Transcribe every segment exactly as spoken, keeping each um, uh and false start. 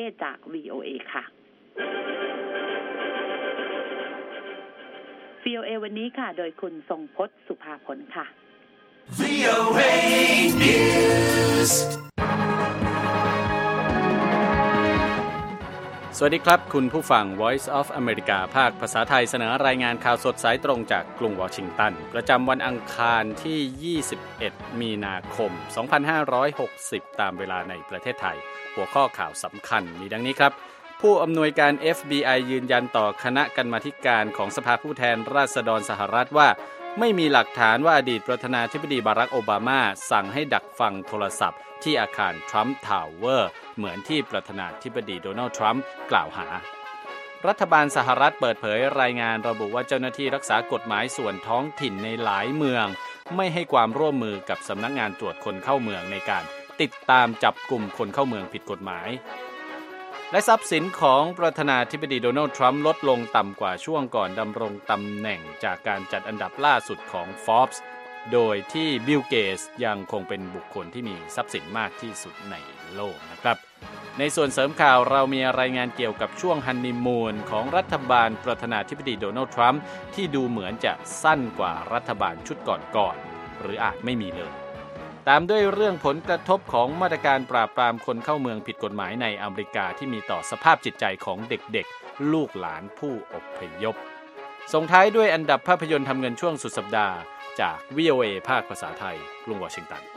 จาก วี โอ เอ ค่ะ วี โอ เอ วันนี้ค่ะโดยคุณทรงพจน์สุภาผลค่ะ วี โอ เอ News สวัสดีครับคุณผู้ฟัง Voice of America ภาคภาษาไทยเสนอรายงานข่าวสดสายตรงจากกรุงวอชิงตันประจำวันอังคารที่ยี่สิบเอ็ดมีนาคมสองพันห้าร้อยหกสิบตามเวลาในประเทศไทยหัวข้อข่าวสำคัญมีดังนี้ครับผู้อำนวยการ เอฟ บี ไอ ยืนยันต่อคณะกรรมาธิการของสภาผู้แทนราษฎรสหรัฐว่าไม่มีหลักฐานว่าอดีตประธานาธิบดีบารักโอบามาสั่งให้ดักฟังโทรศัพท์ที่อาคารทรัมป์ทาวเวอร์เหมือนที่ประธานาธิบดีโดนัลด์ทรัมป์กล่าวหารัฐบาลสหรัฐเปิดเผยรายงานระบุว่าเจ้าหน้าที่รักษากฎหมายส่วนท้องถิ่นในหลายเมืองไม่ให้ความร่วมมือกับสำนักงานตรวจคนเข้าเมืองในการติดตามจับกลุ่มคนเข้าเมืองผิดกฎหมายและทรัพย์สินของประธานาธิบดีโดนัลด์ทรัมป์ลดลงต่ำกว่าช่วงก่อนดำรงตำแหน่งจากการจัดอันดับล่าสุดของ Forbes โดยที่บิล เกตส์ยังคงเป็นบุคคลที่มีทรัพย์สินมากที่สุดในโลกนะครับในส่วนเสริมข่าวเรามีรายงานเกี่ยวกับช่วงฮันนีมูนของรัฐบาลประธานาธิบดีโดนัลด์ทรัมป์ที่ดูเหมือนจะสั้นกว่ารัฐบาลชุดก่อนๆหรืออาจไม่มีเลยตามด้วยเรื่องผลกระทบของมาตรการปราบปรามคนเข้าเมืองผิดกฎหมายในอเมริกาที่มีต่อสภาพจิตใจของเด็กๆลูกหลานผู้อพยพส่งท้ายด้วยอันดับภาพยนตร์ทำเงินช่วงสุดสัปดาห์จาก วี โอ เอ ภาคภาษาไทยกรุงวอชิงตัน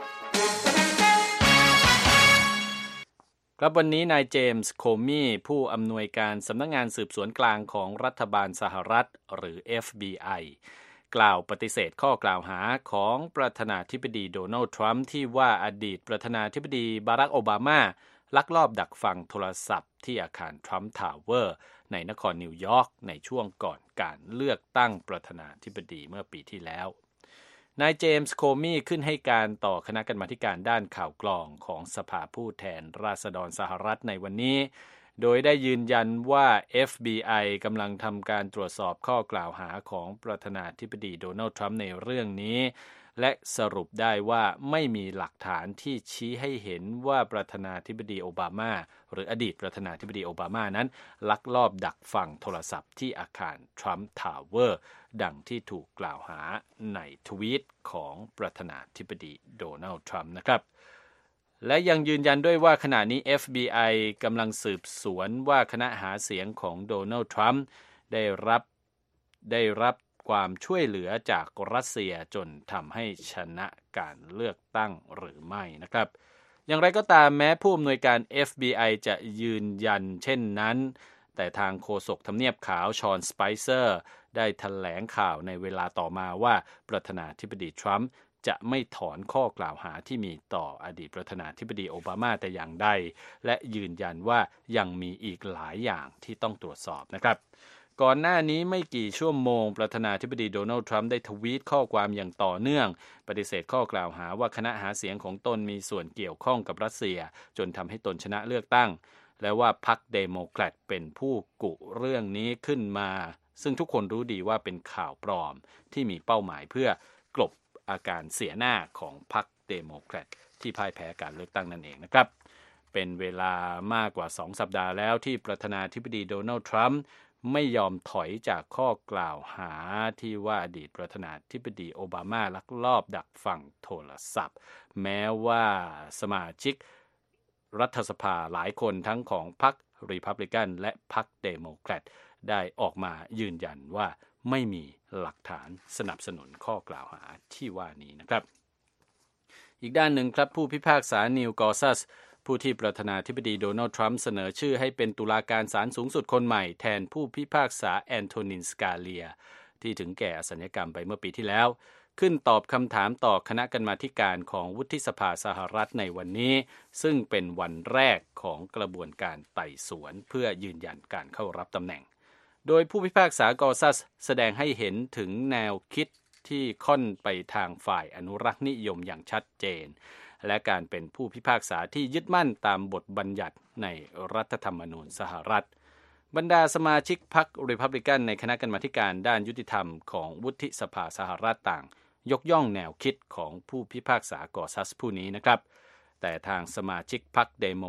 ครับวันนี้นายเจมส์โคมี่ผู้อำนวยการสำนักงานสืบสวนกลางของรัฐบาลสหรัฐหรือ เอฟ บี ไอ กล่าวปฏิเสธข้อกล่าวหาของประธานาธิบดีโดนัลด์ทรัมป์ที่ว่าอดีตประธานาธิบดีบารักโอบามาลักลอบดักฟังโทรศัพท์ที่อาคารทรัมป์ทาวเวอร์ในนครนิวยอร์กในช่วงก่อนการเลือกตั้งประธานาธิบดีเมื่อปีที่แล้วนายเจมส์โคมี่ขึ้นให้การต่อคณะกรรมาธิการด้านข่าวกรองของสภาผู้แทนราษฎรสหรัฐในวันนี้โดยได้ยืนยันว่า เอฟ บี ไอ กำลังทำการตรวจสอบข้อกล่าวหาของประธานาธิบดีโดนัลด์ทรัมป์ในเรื่องนี้และสรุปได้ว่าไม่มีหลักฐานที่ชี้ให้เห็นว่าประธานาธิบดีโอบามาหรืออดีตประธานาธิบดีโอบามานั้นลักลอบดักฟังโทรศัพท์ที่อาคารทรัมป์ทาวเวอร์ดังที่ถูกกล่าวหาในทวีตของประธานาธิบดีโดนัลด์ทรัมป์นะครับและยังยืนยันด้วยว่าขณะนี้ เอฟ บี ไอ กำลังสืบสวนว่าคณะหาเสียงของโดนัลด์ทรัมป์ได้รับได้รับความช่วยเหลือจากรัสเซียจนทำให้ชนะการเลือกตั้งหรือไม่นะครับอย่างไรก็ตามแม้ผู้อำนวยการ เอฟ บี ไอ จะยืนยันเช่นนั้นแต่ทางโฆษกทำเนียบขาวชอนสไปเซอร์ได้แถลงข่าวในเวลาต่อมาว่าประธานาธิบดีทรัมป์จะไม่ถอนข้อกล่าวหาที่มีต่ออดีตประธานาธิบดีโอบามาแต่อย่างใดและยืนยันว่ายังมีอีกหลายอย่างที่ต้องตรวจสอบนะครับก่อนหน้านี้ไม่กี่ชั่วโมงประธานาธิบดีโดนัลด์ทรัมป์ได้ทวีตข้อความอย่างต่อเนื่องปฏิเสธข้อกล่าวหาว่าคณะหาเสียงของตนมีส่วนเกี่ยวข้องกับรัสเซียจนทำให้ตนชนะเลือกตั้งและว่าพรรคเดโมแครตเป็นผู้กุเรื่องนี้ขึ้นมาซึ่งทุกคนรู้ดีว่าเป็นข่าวปลอมที่มีเป้าหมายเพื่อกลบอาการเสียหน้าของพรรคเดโมแครตที่พ่ายแพ้การเลือกตั้งนั่นเองนะครับเป็นเวลามากกว่าสองสัปดาห์แล้วที่ประธานาธิบดีโดนัลด์ทรัมป์ไม่ยอมถอยจากข้อกล่าวหาที่ว่าอดีตประธานาธิบดีโอบามาลักลอบดักฟังโทรศัพท์แม้ว่าสมาชิกรัฐสภาหลายคนทั้งของพรรครีพับลิกันและพรรคเดโมแครตได้ออกมายืนยันว่าไม่มีหลักฐานสนับสนุนข้อกล่าวหาที่ว่านี้นะครับอีกด้านหนึ่งครับผู้พิพากษานิวกอซัสผู้ที่ประธานาธิบดีโดนัลด์ทรัมป์เสนอชื่อให้เป็นตุลาการศาลสูงสุดคนใหม่แทนผู้พิพากษาแอนโทนินสกาเลียที่ถึงแก่อสัญกรรมไปเมื่อปีที่แล้วขึ้นตอบคำถามต่อคณะกรรมาธิการของวุฒิสภาสหรัฐในวันนี้ซึ่งเป็นวันแรกของกระบวนการไต่สวนเพื่อยืนยันการเข้ารับตำแหน่งโดยผู้พิพากษากอซัสแสดงให้เห็นถึงแนวคิดที่ค่อนไปทางฝ่ายอนุรักษ์นิยมอย่างชัดเจนและการเป็นผู้พิพากษาที่ยึดมั่นตามบทบัญญัติในรัฐธรรมนูญสหรัฐบรรดาสมาชิกพรรครีพับลิกันในคณะกรรมาธิการด้านยุติธรรมของวุฒิสภาสหรัฐต่างยกย่องแนวคิดของผู้พิพากษากอซัสผู้นี้นะครับแต่ทางสมาชิกพรรคเดโมแครต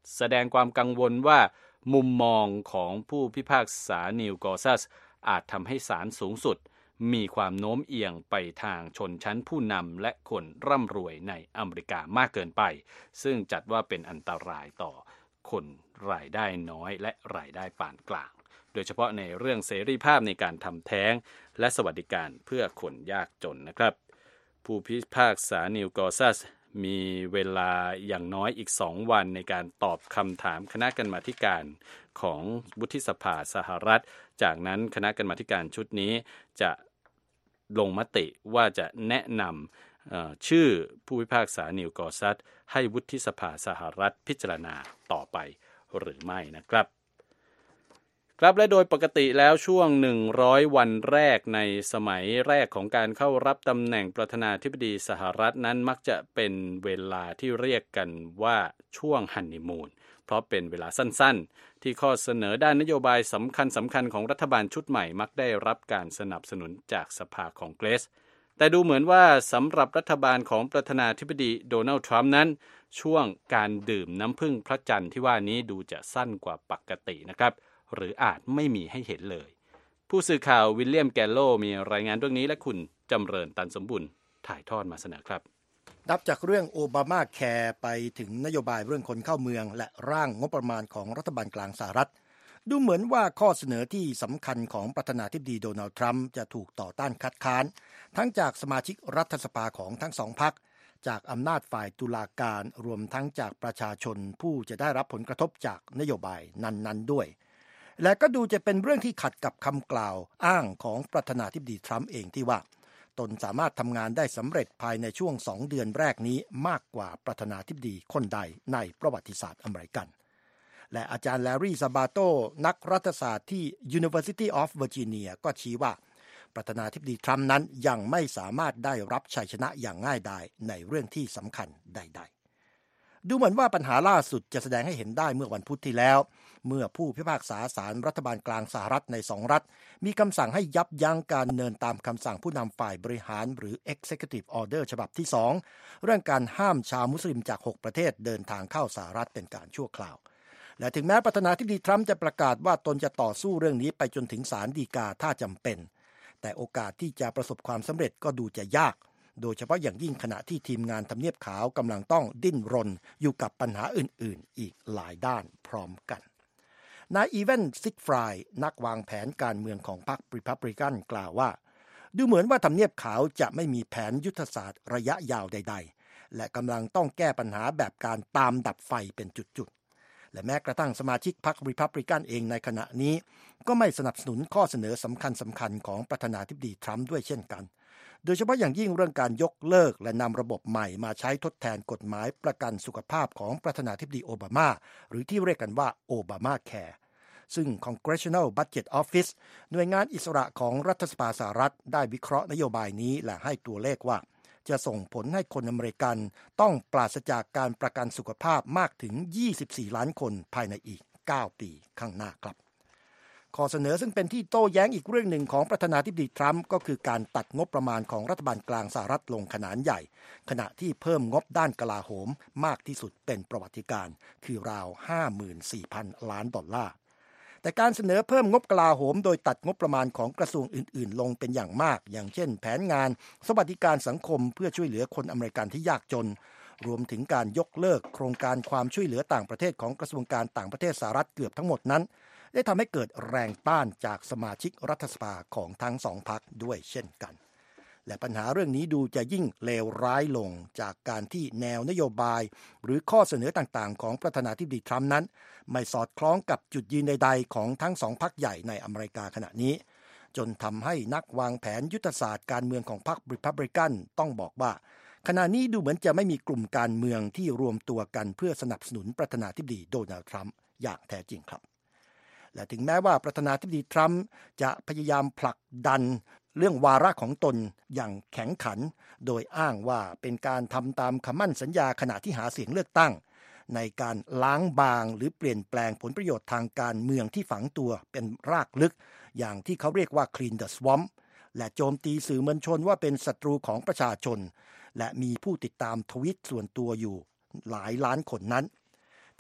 แสดงความกังวลว่ามุมมองของผู้พิพากษานิวกอซัสอาจทำให้ศาลสูงสุดมีความโน้มเอียงไปทางชนชั้นผู้นำและคนร่ำรวยในอเมริกามากเกินไปซึ่งจัดว่าเป็นอันตรายต่อคนรายได้น้อยและรายได้ปานกลางโดยเฉพาะในเรื่องเสรีภาพในการทำแท้งและสวัสดิการเพื่อคนยากจนนะครับผู้พิพากษานิวกอซัสมีเวลาอย่างน้อยอีกสองวันในการตอบคำถามคณะกรรมาธิการของวุฒิสภาสหรัฐจากนั้นคณะกรรมาธิการชุดนี้จะลงมติว่าจะแนะนำชื่อผู้พิพากษานิวกอซัสให้วุฒิสภาสหรัฐพิจารณาต่อไปหรือไม่นะครับครับและโดยปกติแล้วช่วงหนึ่งร้อยวันแรกในสมัยแรกของการเข้ารับตำแหน่งประธานาธิบดีสหรัฐนั้นมักจะเป็นเวลาที่เรียกกันว่าช่วงฮันนีมูนเพราะเป็นเวลาสั้นๆที่ข้อเสนอด้านนโยบายสำคัญสำคัญของรัฐบาลชุดใหม่มักได้รับการสนับสนุนจากสภาคองเกรสแต่ดูเหมือนว่าสำหรับรัฐบาลของประธานาธิบดีโดนัลด์ทรัมป์นั้นช่วงการดื่มน้ำผึ้งพระจันทร์ที่ว่านี้ดูจะสั้นกว่าปกตินะครับหรืออาจไม่มีให้เห็นเลยผู้สื่อข่าววิลเลียมแกลโลมีรายงานเรื่องนี้และคุณจำเริญตันสมบุญถ่ายทอดมาเสนอครับนับจากเรื่องโอบามาแคร์ไปถึงนโยบายเรื่องคนเข้าเมืองและร่างงบประมาณของรัฐบาลกลางสหรัฐดูเหมือนว่าข้อเสนอที่สำคัญของประธานาธิบดีโดนัลด์ทรัมป์จะถูกต่อต้านคัดค้านทั้งจากสมาชิกรัฐสภาของทั้งสองพรรคจากอำนาจฝ่ายตุลาการรวมทั้งจากประชาชนผู้จะได้รับผลกระทบจากนโยบายนั้นๆด้วยและก็ดูจะเป็นเรื่องที่ขัดกับคำกล่าวอ้างของประธานาธิบดีทรัมป์เองที่ว่าตนสามารถทำงานได้สำเร็จภายในช่วงสองเดือนแรกนี้มากกว่าประธานาธิบดีคนใดในประวัติศาสตร์อเมริกันและอาจารย์แลรี่ซาบาโตนักรัฐศาสตร์ที่ University of Virginia ก็ชี้ว่าประธานาธิบดีทรัมป์นั้นยังไม่สามารถได้รับชัยชนะอย่างง่ายดายในเรื่องที่สำคัญใดๆดูเหมือนว่าปัญหาล่าสุดจะแสดงให้เห็นได้เมื่อวันพุธที่แล้วเมื่อผู้พิพากษาศาลรัฐบาลกลางสหรัฐในสองรัฐมีคำสั่งให้ยับยั้งการเนินตามคำสั่งผู้นำฝ่ายบริหารหรือ Executive Order ฉบับที่สองเรื่องการห้ามชาวมุสลิมจากหกประเทศเดินทางเข้าสหรัฐเป็นการชั่วคราวและถึงแม้ประธานาธิบดีทรัมป์จะประกาศว่าตนจะต่อสู้เรื่องนี้ไปจนถึงศาลฎีกาถ้าจำเป็นแต่โอกาสที่จะประสบความสำเร็จก็ดูจะยากโดยเฉพาะอย่างยิ่งขณะที่ทีมงานทำเนียบขาวกำลังต้องดิ้นรนอยู่กับปัญหาอื่นๆอีกหลายด้านพร้อมกันนายอีเวนซิกฟรายนักวางแผนการเมืองของพรรครีพับลิกันกล่าวว่าดูเหมือนว่าทำเนียบขาวจะไม่มีแผนยุทธศาสตร์ระยะยาวใดๆและกำลังต้องแก้ปัญหาแบบการตามดับไฟเป็นจุดๆและแม้กระทั่งสมาชิกพรรครีพับลิกันเองในขณะนี้ก็ไม่สนับสนุนข้อเสนอสำคัญสำคัญของประธานาธิบดีทรัมป์ด้วยเช่นกันโดยเฉพาะอย่างยิ่งเรื่องการยกเลิกและนำระบบใหม่มาใช้ทดแทนกฎหมายประกันสุขภาพของประธานาธิบดีโอบามาหรือที่เรียกกันว่าโอบามาแคร์ซึ่ง Congressional Budget Office หน่วยงานอิสระของรัฐสภาสหรัฐได้วิเคราะห์นโยบายนี้และให้ตัวเลขว่าจะส่งผลให้คนอเมริกันต้องปราศจากการประกันสุขภาพมากถึงยี่สิบสี่ล้านคนภายในอีกเก้าปีข้างหน้าครับข้อเสนอซึ่งเป็นที่โต้แย้งอีกเรื่องหนึ่งของประธานาธิบดีทรัมป์ก็คือการตัดงบประมาณของรัฐบาลกลางสหรัฐลงขนาดใหญ่ขณะที่เพิ่มงบด้านกลาโหมมากที่สุดเป็นประวัติการคือราว ห้าหมื่นสี่พัน ล้านดอลลาร์แต่การเสนอเพิ่มงบกลาโหมโดยตัดงบประมาณของกระทรวงอื่นๆลงเป็นอย่างมากอย่างเช่นแผนงานสวัสดิการสังคมเพื่อช่วยเหลือคนอเมริกันที่ยากจนรวมถึงการยกเลิกโครงการความช่วยเหลือต่างประเทศของกระทรวงการต่างประเทศสหรัฐเกือบทั้งหมดนั้นได้ทำให้เกิดแรงต้านจากสมาชิกรัฐสภาของทั้งสองพรรคด้วยเช่นกันและปัญหาเรื่องนี้ดูจะยิ่งเลวร้ายลงจากการที่แนวนโยบายหรือข้อเสนอต่างๆของประธานาธิบดีทรัมป์นั้นไม่สอดคล้องกับจุดยืนใดๆของทั้งสองพรรคใหญ่ในอเมริกาขณะนี้จนทำให้นักวางแผนยุทธศาสตร์การเมืองของพรรครีพับลิกันต้องบอกว่าขณะนี้ดูเหมือนจะไม่มีกลุ่มการเมืองที่รวมตัวกันเพื่อสนับสนุนประธานาธิบดีโดนัลด์ทรัมป์อย่างแท้จริงครับและถึงแม้ว่าประธานาธิบดีทรัมป์จะพยายามผลักดันเรื่องวาระของตนอย่างแข็งขันโดยอ้างว่าเป็นการทำตามคำมั่นสัญญาขณะที่หาเสียงเลือกตั้งในการล้างบางหรือเปลี่ยนแปลงผลประโยชน์ทางการเมืองที่ฝังตัวเป็นรากลึกอย่างที่เขาเรียกว่า Clean the Swamp และโจมตีสื่อมวลชนว่าเป็นศัตรูของประชาชนและมีผู้ติดตามทวิตส่วนตัวอยู่หลายล้านคนนั้นแต่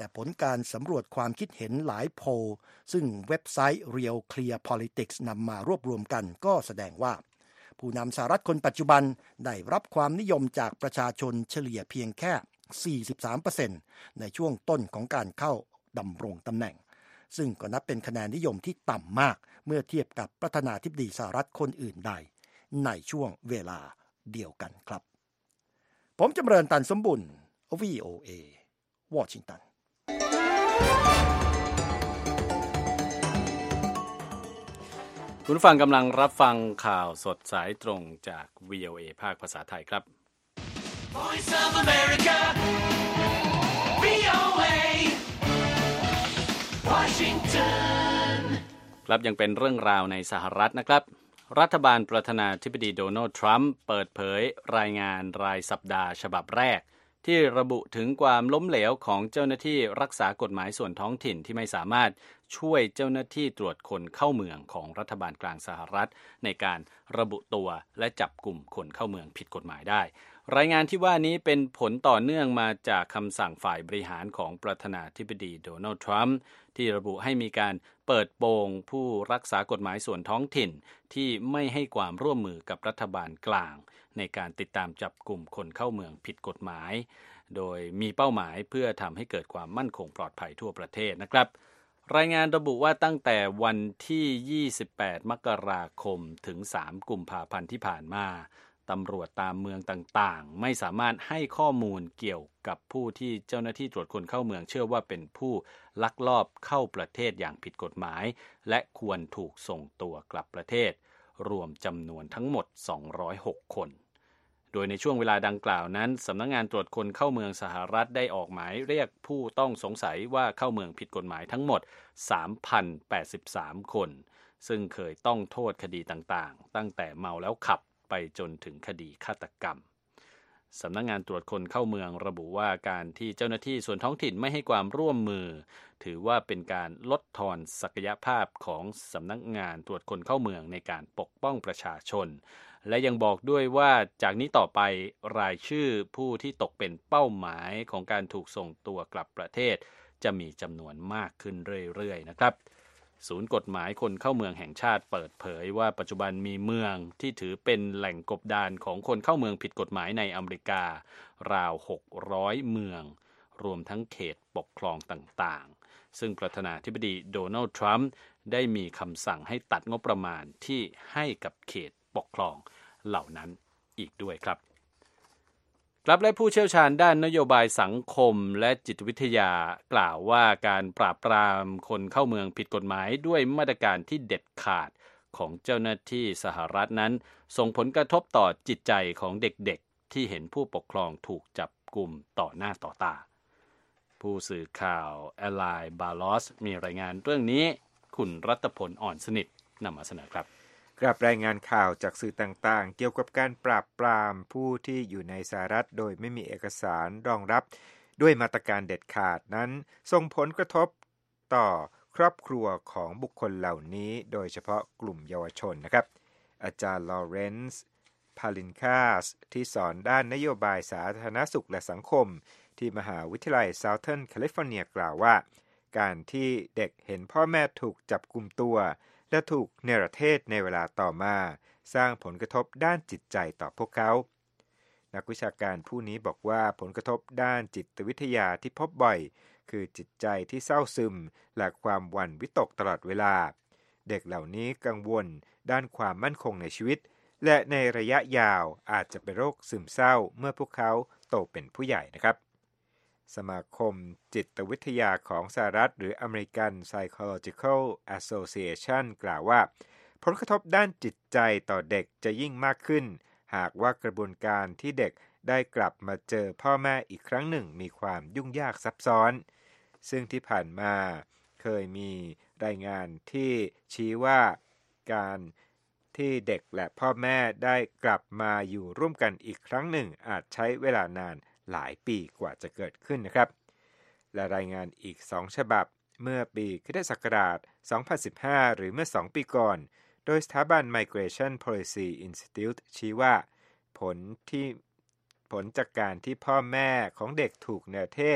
แต่ผลการสำรวจความคิดเห็นหลายโพลซึ่งเว็บไซต์ Real Clear Politics นำมารวบรวมกันก็แสดงว่าผู้นำสหรัฐคนปัจจุบันได้รับความนิยมจากประชาชนเฉลี่ยเพียงแค่ สี่สิบสามเปอร์เซ็นต์ ในช่วงต้นของการเข้าดำรงตำแหน่งซึ่งก็นับเป็นคะแนนนิยมที่ต่ำมากเมื่อเทียบกับประธานาธิบดีสหรัฐคนอื่นใดในช่วงเวลาเดียวกันครับผมจำเริญตันสมบุญ วี โอ เอ วอชิงตันคุณฟังกำลังรับฟังข่าวสดสายตรงจาก วี โอ เอ ภาคภาษาไทยครับ Voice of America วี โอ เอ Washington ครับยังเป็นเรื่องราวในสหรัฐนะครับรัฐบาลประธานาธิบดีโดนัลด์ทรัมป์เปิดเผยรายงานรายสัปดาห์ฉบับแรกที่ระบุถึงความล้มเหลวของเจ้าหน้าที่รักษากฎหมายส่วนท้องถิ่นที่ไม่สามารถช่วยเจ้าหน้าที่ตรวจคนเข้าเมืองของรัฐบาลกลางสหรัฐในการระบุตัวและจับกลุ่มคนเข้าเมืองผิดกฎหมายได้รายงานที่ว่านี้เป็นผลต่อเนื่องมาจากคำสั่งฝ่ายบริหารของประธานาธิบดีโดนัลด์ทรัมป์ที่ระบุให้มีการเปิดโปงผู้รักษากฎหมายส่วนท้องถิ่นที่ไม่ให้ความร่วมมือกับรัฐบาลกลางในการติดตามจับกลุ่มคนเข้าเมืองผิดกฎหมายโดยมีเป้าหมายเพื่อทำให้เกิดความมั่นคงปลอดภัยทั่วประเทศนะครับรายงานระบุว่าตั้งแต่วันที่ยี่สิบแปดมกราคมถึงสามกุมภาพันธ์ที่ผ่านมาตำรวจตามเมืองต่างๆไม่สามารถให้ข้อมูลเกี่ยวกับผู้ที่เจ้าหน้าที่ตรวจคนเข้าเมืองเชื่อว่าเป็นผู้ลักลอบเข้าประเทศอย่างผิดกฎหมายและควรถูกส่งตัวกลับประเทศรวมจำนวนทั้งหมดสองร้อยหกคนโดยในช่วงเวลาดังกล่าวนั้นสำนักงานตรวจคนเข้าเมืองสหรัฐได้ออกหมายเรียกผู้ต้องสงสัยว่าเข้าเมืองผิดกฎหมายทั้งหมด สามพันแปดสิบสาม คนซึ่งเคยต้องโทษคดีต่างๆตั้งแต่เมาแล้วขับไปจนถึงคดีฆาตกรรมสำนักงานตรวจคนเข้าเมืองระบุว่าการที่เจ้าหน้าที่ส่วนท้องถิ่นไม่ให้ความร่วมมือถือว่าเป็นการลดทอนศักยภาพของสำนักงานตรวจคนเข้าเมืองในการปกป้องประชาชนและยังบอกด้วยว่าจากนี้ต่อไปรายชื่อผู้ที่ตกเป็นเป้าหมายของการถูกส่งตัวกลับประเทศจะมีจำนวนมากขึ้นเรื่อยๆนะครับศูนย์กฎหมายคนเข้าเมืองแห่งชาติเปิดเผยว่าปัจจุบันมีเมืองที่ถือเป็นแหล่งกบดานของคนเข้าเมืองผิดกฎหมายในอเมริการาวหกร้อยเมืองรวมทั้งเขตปกครองต่างๆซึ่งประธานาธิบดีโดนัลด์ทรัมป์ได้มีคำสั่งให้ตัดงบประมาณที่ให้กับเขตปกครองเหล่านั้นอีกด้วยครับครับและผู้เชี่ยวชาญด้านนโยบายสังคมและจิตวิทยากล่าวว่าการปราบปรามคนเข้าเมืองผิดกฎหมายด้วยมาตรการที่เด็ดขาดของเจ้าหน้าที่สหรัฐนั้นส่งผลกระทบต่อจิตใจของเด็กๆที่เห็นผู้ปกครองถูกจับกุมต่อหน้าต่อตาผู้สื่อข่าวแอลไลน์บาลอสมีรายงานเรื่องนี้คุณรัตพลอ่อนสนิทนำมาเสนอครับกลับรายงานข่าวจากสื่อต่างๆเกี่ยวกับการปราบปรามผู้ที่อยู่ในสหรัฐโดยไม่มีเอกสารรองรับด้วยมาตรการเด็ดขาดนั้นส่งผลกระทบต่อครอบครัวของบุคคลเหล่านี้โดยเฉพาะกลุ่มเยาวชนนะครับอาจารย์ลอเรนซ์ พาลินคาสที่สอนด้านนโยบายสาธารณสุขและสังคมที่มหาวิทยาลัย Southern California กล่าวว่าการที่เด็กเห็นพ่อแม่ถูกจับกุมตัวและถูกเนรเทศในเวลาต่อมาสร้างผลกระทบด้านจิตใจต่อพวกเขานักวิชาการผู้นี้บอกว่าผลกระทบด้านจิตวิทยาที่พบบ่อยคือจิตใจที่เศร้าซึมและความหวั่นวิตกตลอดเวลาเด็กเหล่านี้กังวลด้านความมั่นคงในชีวิตและในระยะยาวอาจจะเป็นโรคซึมเศร้าเมื่อพวกเขาโตเป็นผู้ใหญ่นะครับสมาคมจิตวิทยาของสหรัฐหรือ American Psychological Association กล่าวว่าผลกระทบด้านจิตใจต่อเด็กจะยิ่งมากขึ้นหากว่ากระบวนการที่เด็กได้กลับมาเจอพ่อแม่อีกครั้งหนึ่งมีความยุ่งยากซับซ้อนซึ่งที่ผ่านมาเคยมีรายงานที่ชี้ว่าการที่เด็กและพ่อแม่ได้กลับมาอยู่ร่วมกันอีกครั้งหนึ่งอาจใช้เวลานานหลายปีกว่าจะเกิดขึ้นนะครับและรายงานอีกสองฉบับเมื่อปีค.ศ. สองพันสิบห้าหรือเมื่อสองปีก่อนโดยสถาบัน Migration Policy Institute ชี้ว่าผลที่ผลจากการที่พ่อแม่ของเด็กถูกเนรเทศ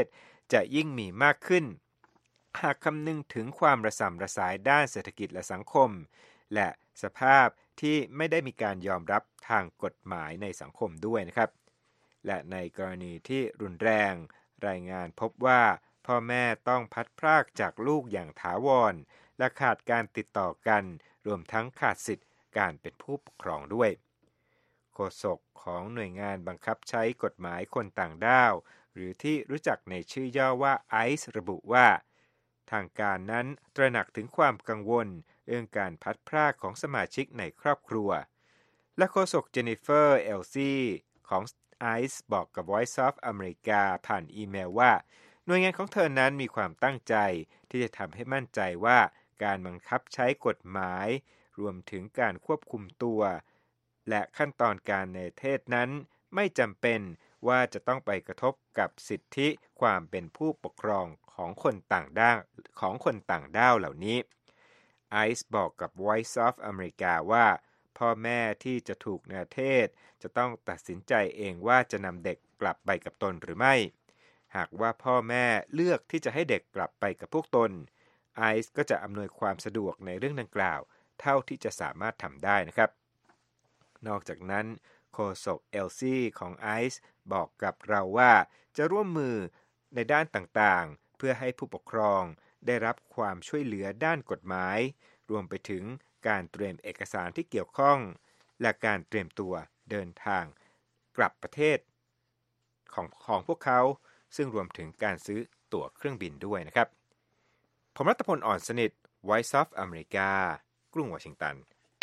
จะยิ่งมีมากขึ้นหากคำนึงถึงความระส่ำระสายด้านเศรษฐกิจและสังคมและสภาพที่ไม่ได้มีการยอมรับทางกฎหมายในสังคมด้วยนะครับและในกรณีที่รุนแรงรายงานพบว่าพ่อแม่ต้องพัดพรากจากลูกอย่างถาวรและขาดการติดต่อกันรวมทั้งขาดสิทธิ์การเป็นผู้ปกครองด้วยโฆษกของหน่วยงานบังคับใช้กฎหมายคนต่างด้าวหรือที่รู้จักในชื่อย่อว่า ไอ ซี อี ระบุว่าทางการนั้นตระหนักถึงความกังวลเรื่องการพัดพรากของสมาชิกในครอบครัวและโฆษกเจนนิเฟอร์เอลซี่ของ ไอ ซี อี บอกกับ Voice of America ผ่านอีเมลว่าหน่วยงานของเธอนั้นมีความตั้งใจที่จะทำให้มั่นใจว่าการบังคับใช้กฎหมายรวมถึงการควบคุมตัวและขั้นตอนการในประเทศนั้นไม่จำเป็นว่าจะต้องไปกระทบกับสิทธิความเป็นผู้ปกครองของคนต่างด้าวของคนต่างด้าวเหล่านี้ไอซ์บอกกับ Voice of America ว่าพ่อแม่ที่จะถูกในประเทศจะต้องตัดสินใจเองว่าจะนำเด็กกลับไปกับตนหรือไม่หากว่าพ่อแม่เลือกที่จะให้เด็กกลับไปกับพวกตนไอซ์ก็จะอำนวยความสะดวกในเรื่องดังกล่าวเท่าที่จะสามารถทำได้นะครับนอกจากนั้นโฆษกเอลซี่ของไอซ์บอกกับเราว่าจะร่วมมือในด้านต่างๆเพื่อให้ผู้ปกครองได้รับความช่วยเหลือด้านกฎหมายรวมไปถึงการเตรียมเอกสารที่เกี่ยวข้องและการเตรียมตัวเดินทางกลับประเทศของของพวกเขาซึ่งรวมถึงการซื้อตั๋วเครื่องบินด้วยนะครับผมรัตพล อ่อนสนิท Voice of America กรุงวอชิงตัน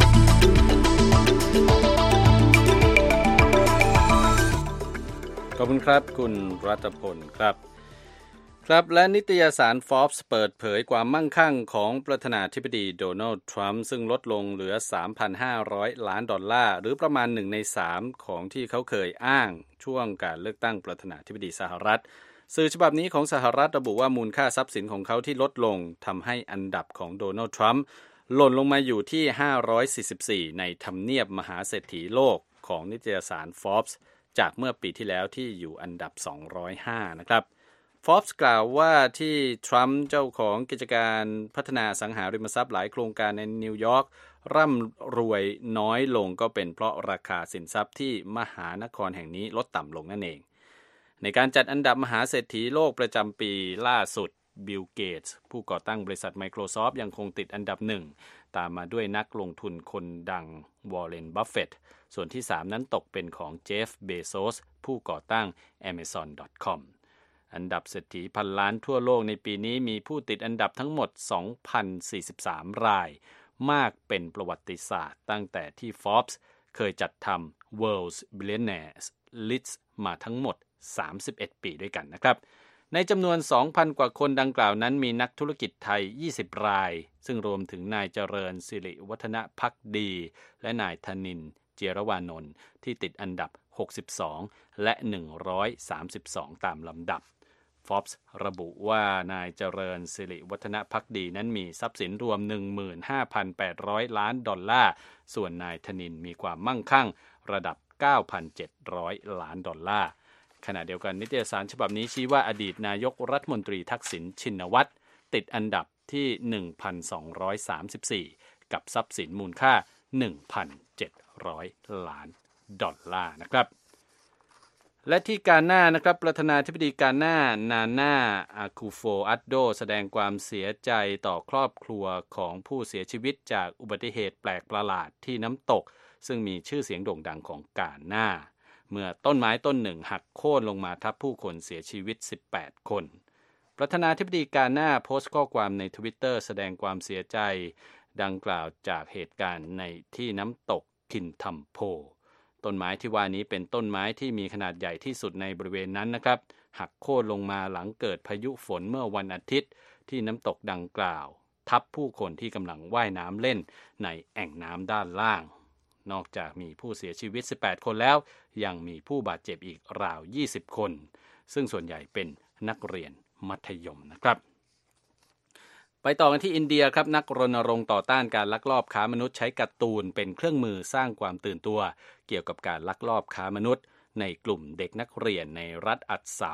ขอบคุณครับคุณรัตพลครับครับและนิตยสาร Forbes เปิดเผยความมั่งคั่งของประธานาธิบดีโดนัลด์ทรัมป์ซึ่งลดลงเหลือ สามพันห้าร้อย ล้านดอลลาร์หรือประมาณหนึ่งในสามของที่เขาเคยอ้างช่วงการเลือกตั้งประธานาธิบดีสหรัฐสื่อฉบับนี้ของสหรัฐระบุว่ามูลค่าทรัพย์สินของเขาที่ลดลงทำให้อันดับของโดนัลด์ทรัมป์หล่นลงมาอยู่ที่ห้าร้อยสี่สิบสี่ในทำเนียบมหาเศรษฐีโลกของนิตยสาร Forbes จากเมื่อปีที่แล้วที่อยู่อันดับสองร้อยห้านะครับForbes กล่าวว่าที่ทรัมป์เจ้าของกิจการพัฒนาอสังหาริมทรัพย์หลายโครงการในนิวยอร์กร่ำรวยน้อยลงก็เป็นเพราะราคาสินทรัพย์ที่มหานครแห่งนี้ลดต่ำลงนั่นเองในการจัดอันดับมหาเศรษฐีโลกประจำปีล่าสุดบิล เกตส์ผู้ก่อตั้งบริษัท Microsoft ยังคงติดอันดับหนึ่งตามมาด้วยนักลงทุนคนดังวอร์เรน บัฟเฟตต์ส่วนที่สามนั้นตกเป็นของเจฟ เบโซสผู้ก่อตั้ง แอมะซอน ดอท คอมอันดับเศรษฐีพันล้านทั่วโลกในปีนี้มีผู้ติดอันดับทั้งหมด สองพันสี่สิบสาม รายมากเป็นประวัติศาสตร์ตั้งแต่ที่ Forbes เคยจัดทำ World's Billionaires List มาทั้งหมดสามสิบเอ็ดปีด้วยกันนะครับในจำนวน สองพัน กว่าคนดังกล่าวนั้นมีนักธุรกิจไทยยี่สิบรายซึ่งรวมถึงนายเจริญสิริวัฒนภักดีและนายธนินทร์เจรวานนท์ที่ติดอันดับหกสิบสองและหนึ่งร้อยสามสิบสองตามลำดับForbes ระบุว่านายเจริญสิริวัฒนภักดีนั้นมีทรัพย์สินรวม หนึ่งหมื่นห้าพันแปดร้อย ล้านดอลลาร์ส่วนนายธนินทร์มีความมั่งคั่งระดับ เก้าพันเจ็ดร้อย ล้านดอลลาร์ขณะเดียวกันนิตยสารฉบับนี้ชี้ว่าอดีตนายกรัฐมนตรีทักษิณชินวัตรติดอันดับที่ หนึ่งพันสองร้อยสามสิบสี่ กับทรัพย์สินมูลค่า หนึ่งพันเจ็ดร้อย ล้านดอลลาร์นะครับและที่กาหน้านะครับประธานาธิบดีกาหน้านาน่าอาคูโฟอัดโดแสดงความเสียใจต่อครอบครัวของผู้เสียชีวิตจากอุบัติเหตุแปลกประหลาดที่น้ำตกซึ่งมีชื่อเสียงโด่งดังของกาหน้าเมื่อต้นไม้ต้นหนึ่งหักโค่นลงมาทับผู้คนเสียชีวิตสิบแปดคนประธานาธิบดีกาหน้าโพสต์ข้อความใน Twitter แสดงความเสียใจดังกล่าวจากเหตุการณ์ในที่น้ำตกคินทัมโพต้นไม้ที่ว่านี้เป็นต้นไม้ที่มีขนาดใหญ่ที่สุดในบริเวณนั้นนะครับหักโค่นลงมาหลังเกิดพายุฝนเมื่อวันอาทิตย์ที่น้ำตกดังกล่าวทับผู้คนที่กำลังว่ายน้ำเล่นในแอ่งน้ำด้านล่างนอกจากมีผู้เสียชีวิตสิบแปดคนแล้วยังมีผู้บาดเจ็บอีกราวยี่สิบคนซึ่งส่วนใหญ่เป็นนักเรียนมัธยมนะครับไปต่อกันที่อินเดียครับนักรณรงค์ต่อต้านการลักลอบค้ามนุษย์ใช้การ์ตูนเป็นเครื่องมือสร้างความตื่นตัวเกี่ยวกับการลักลอบค้ามนุษย์ในกลุ่มเด็กนักเรียนในรัฐอัสสัม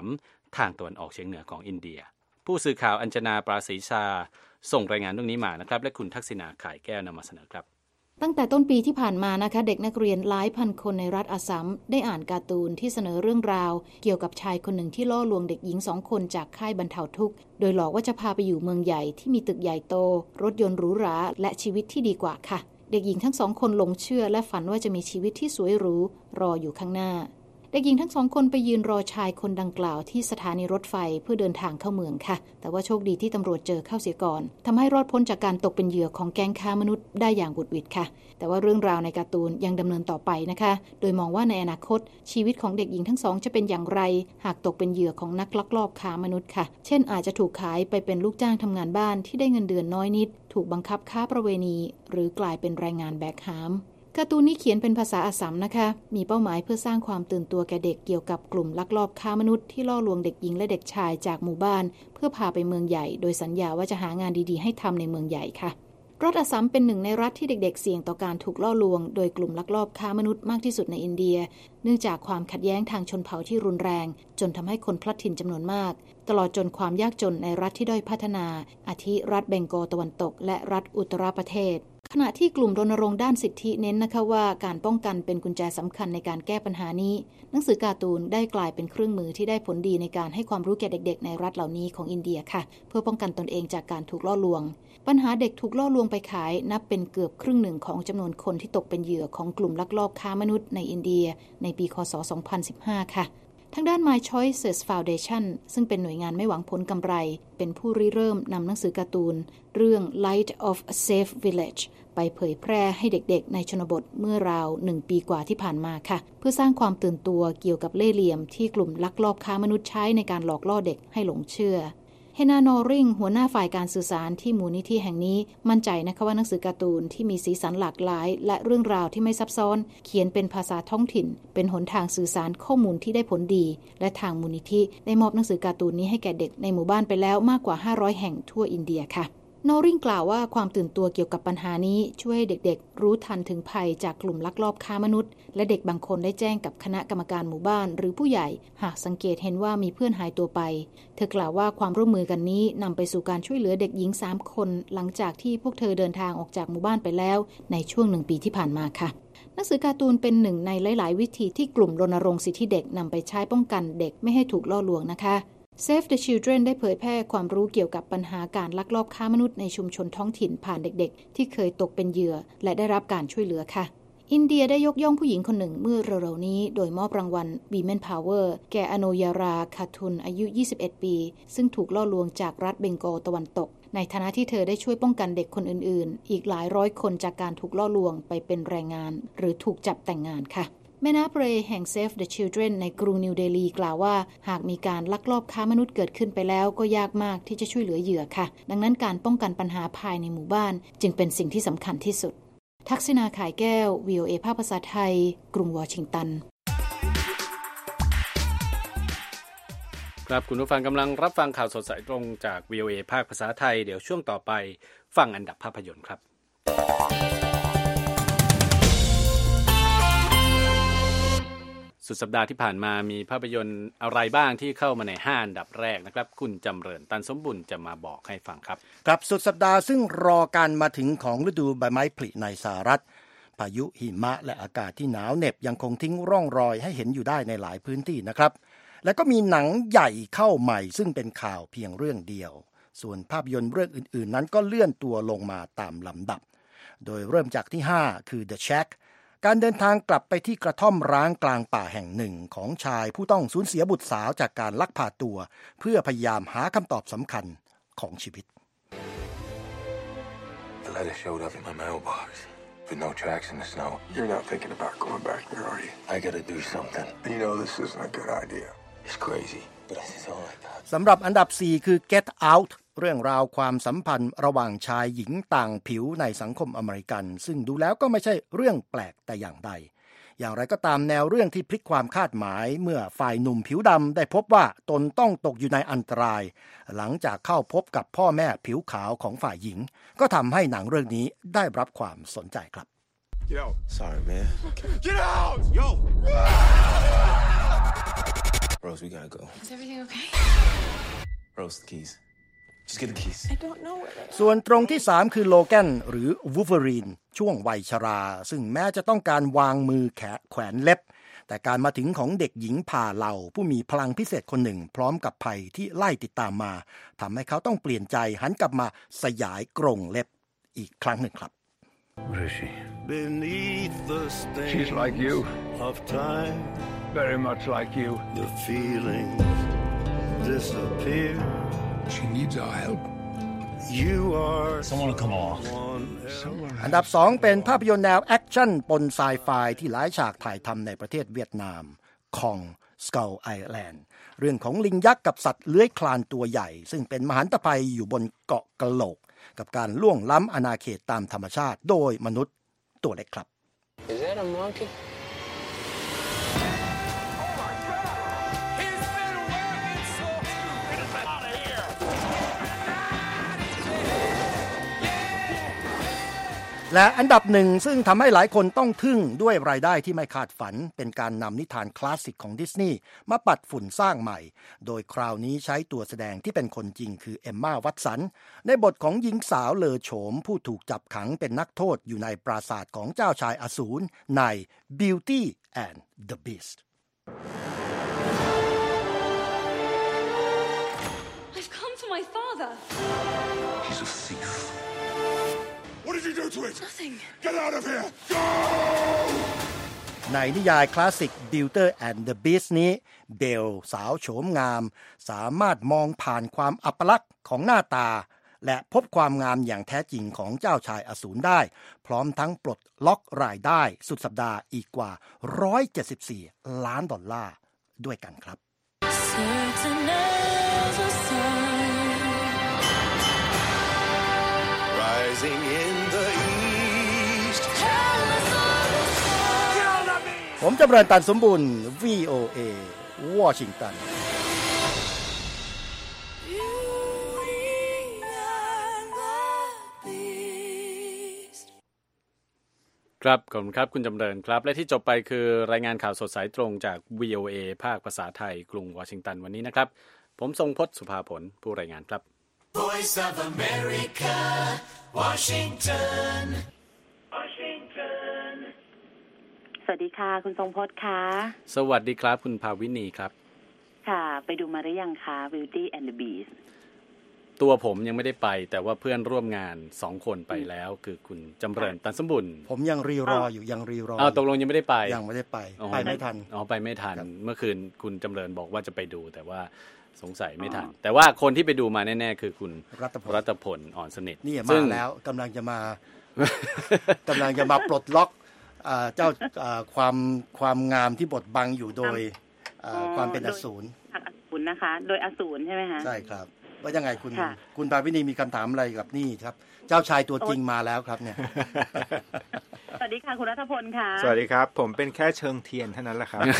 ทางตะวันออกเฉียงเหนือของอินเดียผู้สื่อข่าวอัญชนาปราศรีชาส่งรายงานเรื่องนี้มานะครับและคุณทักษิณาข่ายแก้วนำมาเสนอครับตั้งแต่ต้นปีที่ผ่านมานะคะเด็กนักเรียนหลายพันคนในรัฐอัสสัมได้อ่านการ์ตูนที่เสนอเรื่องราวเกี่ยวกับชายคนหนึ่งที่ล่อลวงเด็กหญิงสองคนจากค่ายบรรเทาทุกข์โดยหลอกว่าจะพาไปอยู่เมืองใหญ่ที่มีตึกใหญ่โตรถยนต์หรูหราและชีวิตที่ดีกว่าค่ะเด็กหญิงทั้งสองคนหลงเชื่อและฝันว่าจะมีชีวิตที่สวยหรูรออยู่ข้างหน้าเด็กหญิงทั้งสองคนไปยืนรอชายคนดังกล่าวที่สถานีรถไฟเพื่อเดินทางเข้าเมืองค่ะแต่ว่าโชคดีที่ตำรวจเจอเข้าเสียก่อนทำให้รอดพ้นจากการตกเป็นเหยื่อของแก๊งค้ามนุษย์ได้อย่างบุดหวิดค่ะแต่ว่าเรื่องราวในการ์ตูนยังดำเนินต่อไปนะคะโดยมองว่าในอนาคตชีวิตของเด็กหญิงทั้งสองจะเป็นอย่างไรหากตกเป็นเหยื่อของนักลักลอบค้ามนุษย์ค่ะเช่นอาจจะถูกขายไปเป็นลูกจ้างทำงานบ้านที่ได้เงินเดือนน้อยนิดถูกบังคับค้าประเวณีหรือกลายเป็นแรงงานแบกหามการ์ตูนนี้เขียนเป็นภาษาอัสสัมนะคะมีเป้าหมายเพื่อสร้างความตื่นตัวแก่เด็กเกี่ยวกับกลุ่มลักลอบค้ามนุษย์ที่ล่อลวงเด็กหญิงและเด็กชายจากหมู่บ้านเพื่อพาไปเมืองใหญ่โดยสัญญาว่าจะหางานดีๆให้ทำในเมืองใหญ่ค่ะรัฐอัสสัมเป็นหนึ่งในรัฐที่เด็กๆเสี่ยงต่อการถูกล่อลวงโดยกลุ่มลักลอบค้ามนุษย์มากที่สุดในอินเดียเนื่องจากความขัดแย้งทางชนเผ่าที่รุนแรงจนทำให้คนพลัดถิ่นจำนวนมากตลอดจนความยากจนในรัฐที่ด้อยพัฒนาอาทิรัฐเบงกอลตะวันตกและรัฐอุตตรประเทศขณะที่กลุ่มรณรงค์ด้านสิทธิเน้นนะคะว่าการป้องกันเป็นกุญแจสำคัญในการแก้ปัญหานี้หนังสือการ์ตูนได้กลายเป็นเครื่องมือที่ได้ผลดีในการให้ความรู้แก่เด็กๆในรัฐเหล่านี้ของอินเดียค่ะเพื่อป้องกันตนเองจากการถูกล่อลวงปัญหาเด็กถูกล่อลวงไปขายนับเป็นเกือบครึ่งหนึ่งของจำนวนคนที่ตกเป็นเหยื่อของกลุ่มลักลอบค้ามนุษย์ในอินเดียในปีค.ศ. สองพันสิบห้าค่ะทางด้าน My Choices Foundation ซึ่งเป็นหน่วยงานไม่หวังผลกำไรเป็นผู้ริเริ่มนำหนังสือการ์ตูนเรื่อง Light of a Safe Village ไปเผยแพร่ให้เด็กๆในชนบทเมื่อราวหนึ่งปีกว่าที่ผ่านมาค่ะเพื่อสร้างความตื่นตัวเกี่ยวกับเล่ห์เหลี่ยมที่กลุ่มลักลอบค้ามนุษย์ใช้ในการหลอกล่อเด็กให้หลงเชื่อเฮนานอริงหัวหน้าฝ่ายการสื่อสารที่มูลนิธิแห่งนี้มั่นใจนะคะว่าหนังสือการ์ตูนที่มีสีสันหลากหลายและเรื่องราวที่ไม่ซับซ้อนเขียนเป็นภาษาท้องถิ่นเป็นหนทางสื่อสารข้อมูลที่ได้ผลดีและทางมูลนิธิได้มอบหนังสือการ์ตูนนี้ให้แก่เด็กในหมู่บ้านไปแล้วมากกว่าห้าร้อยแห่งทั่วอินเดียค่ะนอริงกล่าวว่าความตื่นตัวเกี่ยวกับปัญหานี้ช่วยให้เด็กๆรู้ทันถึงภัยจากกลุ่มลักลอบค้ามนุษย์และเด็กบางคนได้แจ้งกับคณะกรรมการหมู่บ้านหรือผู้ใหญ่หากสังเกตเห็นว่ามีเพื่อนหายตัวไปเธอกล่าวว่าความร่วมมือกันนี้นำไปสู่การช่วยเหลือเด็กหญิงสามคนหลังจากที่พวกเธอเดินทางออกจากหมู่บ้านไปแล้วในช่วงหนึ่งปีที่ผ่านมาค่ะหนังสือการ์ตูนเป็นหนึ่งในหลายๆวิธีที่กลุ่มรณรงค์สิทธิเด็กนำไปใช้ป้องกันเด็กไม่ให้ถูกล่อลวงนะคะ Save the Children ได้เผยแพร่ความรู้เกี่ยวกับปัญหาการลักลอบค้ามนุษย์ในชุมชนท้องถิ่นผ่านเด็กๆที่เคยตกเป็นเหยื่อและได้รับการช่วยเหลือค่ะอินเดียได้ยกย่องผู้หญิงคนหนึ่งเมื่อเร็วๆนี้โดยมอบรางวัล Women Power แก่อโนยาราคาทุนอายุยี่สิบเอ็ดปีซึ่งถูกล่อลวงจากรัฐเบงกอลตะวันตกในฐานะที่เธอได้ช่วยป้องกันเด็กคนอื่นๆอีกหลายร้อยคนจากการถูกล่อลวงไปเป็นแรงงานหรือถูกจับแต่งงานค่ะแม่นาเปรแห่ง Save the Children ในกรุงนิวเดลีกล่าวว่าหากมีการลักลอบค้ามนุษย์เกิดขึ้นไปแล้วก็ยากมากที่จะช่วยเหลือเหยื่อค่ะดังนั้นการป้องกันปัญหาภายในหมู่บ้านจึงเป็นสิ่งที่สำคัญที่สุดทักษิณาข่ายแก้ว วี โอ เอ ภาคภาษาไทยกรุงวอชิงตันครับคุณผู้ฟังกำลังรับฟังข่าวสดสายตรงจาก วี โอ เอ ภาคภาษาไทยเดี๋ยวช่วงต่อไปฟังอันดับภาพยนตร์ครับสุดสัปดาห์ที่ผ่านมามีภาพยนตร์อะไรบ้างที่เข้ามาในห้าอันดับแรกนะครับคุณจำเริญตันสมบุญจะมาบอกให้ฟังครับครับสุดสัปดาห์ซึ่งรอการมาถึงของฤดูใบไม้ผลิในสหรัฐพายุหิมะและอากาศที่หนาวเหน็บยังคงทิ้งร่องรอยให้เห็นอยู่ได้ในหลายพื้นที่นะครับและก็มีหนังใหญ่เข้าใหม่ซึ่งเป็นข่าวเพียงเรื่องเดียวส่วนภาพยนตร์เรื่องอื่นๆนั้นก็เลื่อนตัวลงมาตามลำดับโดยเริ่มจากที่ห้าคือ The Shackการเดินทางกลับไปที่กระท่อมร้างกลางป่าแห่งหนึ่งของชายผู้ต้องสูญเสียบุตรสาวจากการลักพาตัวเพื่อพยายามหาคำตอบสำคัญของชีวิต The letter showed up in my mailbox with no tracks in the snow. You're not thinking about going back here, are you? I gotta do something. You know this isn't a good idea. It's crazy, but this is all I got. สำหรับอันดับสี่คือ Get Outเรื่องราวความสัมพันธ์ระหว่างชายหญิงต่างผิวในสังคมอเมริกันซึ่งดูแล้วก็ไม่ใช่เรื่องแปลกแต่อย่างใดอย่างไรก็ตามแนวเรื่องที่พลิกความคาดหมายเมื่อฝ่ายหนุ่มผิวดำได้พบว่าตนต้องตกอยู่ในอันตรายหลังจากเข้าพบกับพ่อแม่ผิวขาวของฝ่ายหญิงก็ทำให้หนังเรื่องนี้ได้รับความสนใจครับ Get out. Sorry, man. Get out! Yo! Rose, we gotta go. Is everything okay? Rose, the keys. Just get the keys. I don't know where they are. ส่วนตรงที่สามคือโลแกนหรือวูล์ฟเวอรีนช่วงวัยชรา ซึ่งแม้จะต้องการวางมือแขะแขวนเล็บแต่การมาถึงของเด็กหญิงผ่าเหล่าผู้มีพลังพิเศษคนหนึ่งพร้อมกับภัยที่ไล่ติดตามมาทำให้เขาต้องเปลี่ยนใจหันกลับมาสยายกรงเล็บอีกครั้งหนึ่งครับ What is she? Beneath the stain She's like you. of time, Very much like you. the feelings disappear. She needs our help. You are Someone come along. one อันดับสองเป็นภาพยนตร์แนวแอคชั่นปนไซไฟที่หลายฉากถ่ายทำในประเทศเวียดนามคอง Skull Island เรื่องของลิงยักษ์กับสัตว์เลื้อยคลานตัวใหญ่ซึ่งเป็นมหันตภัยอยู่บนเกาะกะโหลกกับการล่วงล้ำอาณาเขตตามธรรมชาติโดยมนุษย์ตัวเล็กครับ Is that a monkey? และอันดับหนึ่งซึ่งทำให้หลายคนต้องทึ่งด้วยรายได้ที่ไม่คาดฝันเป็นการนำนิทานคลาสสิกของดิสนีย์มาปัดฝุ่นสร้างใหม่โดยคราวนี้ใช้ตัวแสดงที่เป็นคนจริงคือเอมม่าวัตสันในบทของหญิงสาวเลอโฉมผู้ถูกจับขังเป็นนักโทษอยู่ในปราสาทของเจ้าชายอสูรใน Beauty and the Beast I've come for my father. He's a thief.What did you do to it? Nothing. Get out of here! Go! ในนิยายคลาสสิก Beauty and the Beast นี้เบลสาวโฉมงามสามารถมองผ่านความอัปลักษณ์ของหน้าตาและพบความงามอย่างแท้จริงของเจ้าชายอสูรได้พร้อมทั้งปลดล็อกรายได้สุดสัปดาห์อีกกว่าหนึ่งร้อยเจ็ดสิบสี่ล้านดอลลาร์ด้วยกันครับ rising in the east. ผมจำเริญตันสมบูรณ์ วี โอ เอ วอชิงตันครับขอบคุณครับคุณจำเริญครับและที่จบไปคือรายงานข่าวสดสายตรงจาก วี โอ เอ ภาคภาษาไทยกรุงวอชิงตันวันนี้นะครับผมทรงพจน์สุภาผลผู้รายงานครับ Voice of America Washington Washington สวัสดีค่ะคุณทรงพจน์ค่ะสวัสดีครับคุณภาวินีครับค่ะไปดูมาหรือยังคะ Beauty and the Beast ตัวผมยังไม่ได้ไปแต่ว่าเพื่อนร่วมงานสองคนไปแล้วคือคุณจำเริญตันสมบุญผมยังรีรออยู่ยังรีรออ้าวตกลงยังไม่ได้ไปยังไม่ได้ไปไปไม่ทันอ๋อไปไม่ทันเมื่อคืนคุณจำเริญบอกว่าจะไปดูแต่ว่าสงสัยไม่ทันแต่ว่าคนที่ไปดูมาแน่ๆคือคุณรัตพลอ่อนสนิทนี่มาแล้วกำลังจะมากำลังจะมาปลดล็อกเจ้าความความงามที่บดบังอยู่โดยความเป็นอสูรอสูรนะคะโดยอสูรใช่ไหมคะใช่ครับว่ายังไงคุณคุณภาวินีมีคำถามอะไรกับนี่ครับเจ้าชายตัวจริงมาแล้วครับเนี่ยสวัสดีค่ะคุณรัตพลค่ะสวัสดีครับผมเป็นแค่เชิงเทียนเท่านั้นแหละครับ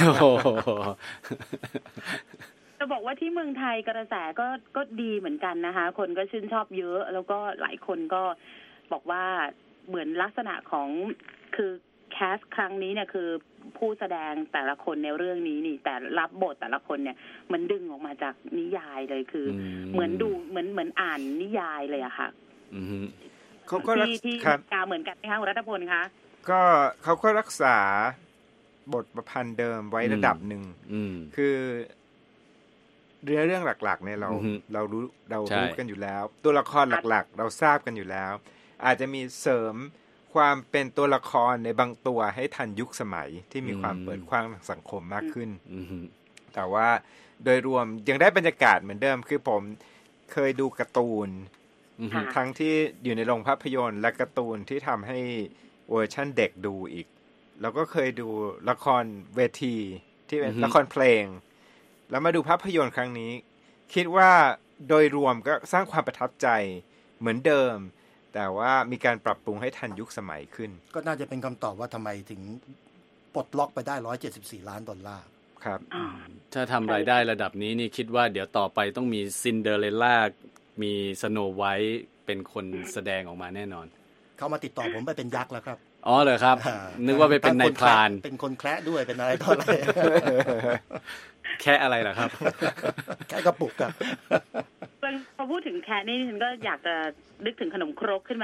จะบอกว่าที่เมืองไทยกระแสก็ก็ดีเหมือนกันนะคะคนก็ชื่นชอบเยอะแล้วก็หลายคนก็บอกว่าเหมือนลักษณะของคือแคสครั้งนี้เนี่ยคือผู้แสดงแต่ละคนในเรื่องนี้นี่แต่รับบทแต่ละคนเนี่ยมันดึงออกมาจากนิยายเลยคือเหมือนดูเหมือนเหมือนอ่านนิยายเลยอะค่ะเขาก็ที่ที่กาเหมือนกันไหมคะคุณรัตพลคะก็เขาก็รักษาบทประพันธ์เดิมไว้ระดับหนึ่งคือเรื่องเรื่องหลักๆเนี่ยเราเรารู้เรารู้กันอยู่แล้วตัวละครหลักๆเราทราบกันอยู่แล้วอาจจะมีเสริมความเป็นตัวละครในบางตัวให้ทันยุคสมัยที่มีความเปิดกว้างทางสังคมมากขึ้นแต่ว่าโดยรวมยังได้บรรยากาศเหมือนเดิมคือผมเคยดูการ์ตูนทั้งที่อยู่ในโรงภาพยนตร์และการ์ตูนที่ทำให้เวอร์ชั่นเด็กดูอีกแล้วก็เคยดูละครเวทีที่เป็นละครเพลงแล้วมาดูภาพยนตร์ครั้งนี้คิดว่าโดยรวมก็สร้างความประทับใจเหมือนเดิมแต่ว่ามีการปรับปรุงให้ทันยุคสมัยขึ้นก็น่าจะเป็นคำตอบว่าทำไมถึงปลดล็อกไปได้หนึ่งร้อยเจ็ดสิบสี่ล้านดอลลาร์ครับถ้าทำรายได้ระดับนี้นี่คิดว่าเดี๋ยวต่อไปต้องมีซินเดอเรลล่ามีสโนว์ไวท์เป็นคนแสดงออกมาแน่นอนเขามาติดต่อผมไปเป็นยักษ์แล้วครับอ๋อเหรอครับนึกว่าไปเป็นนายพรานเป็นคนแคระด้วยเป็นอะไรต่ออะไรแค่อะไรล่ะครับแค่กระปุกอะพอพูดถึงแคะนี่ฉันก็อยากจะนึกถึงขนมครกขึ้นมา